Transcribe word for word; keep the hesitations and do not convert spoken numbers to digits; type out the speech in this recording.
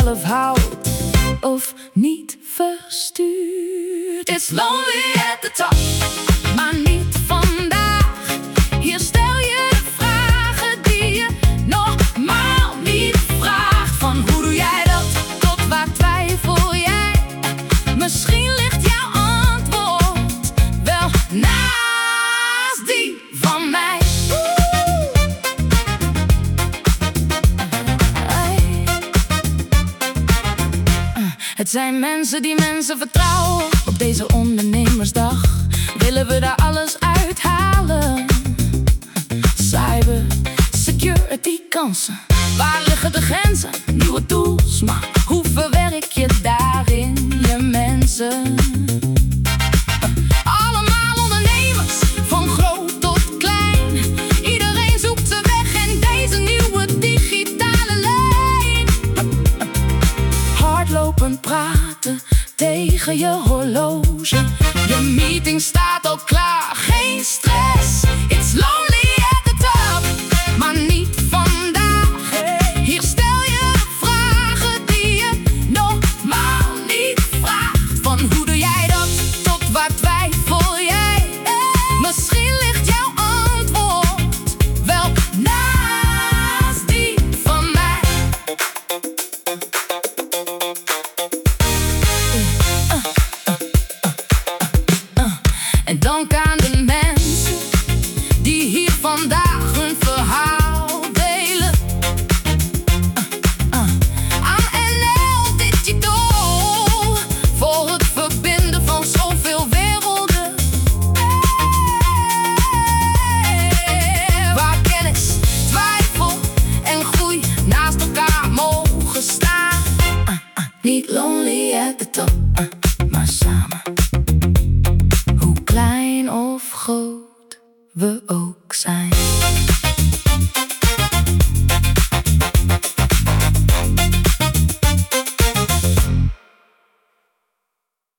zelf houdt of niet verstuurt. It's lonely at the top, maar niet vandaag. Hier stel je de vragen die je normaal niet vraagt. Van hoe doe jij dat, tot waar twijfel jij? Misschien ligt jouw antwoord wel naast die van mij. Het zijn mensen die mensen vertrouwen. Op deze ondernemersdag willen we daar alles uithalen. Cyber security kansen, waar liggen de grenzen? Nieuwe tools, maar hoe verwerk je daarin je mensen? Allemaal ondernemers, van groot tot klein. Iedereen zoekt zijn weg in deze nieuwe digitale lijn. Hardlopend praten tegen je horloge. Je meeting staat al klaar, geen stress. It's lonely at the top, maar niet vandaag. Hier stel je de vragen die je normaal niet vraagt. Van hoe doe jij dat, tot waar twijfel jij? Misschien ligt jouw antwoord wel naast die van mij. En dank aan de mensen die hier vandaag hun verhaal delen. uh, uh. Aan N L Digital voor het verbinden van zoveel werelden. Waar kennis, twijfel en groei naast elkaar mogen staan. uh, uh. Niet lonely at the top.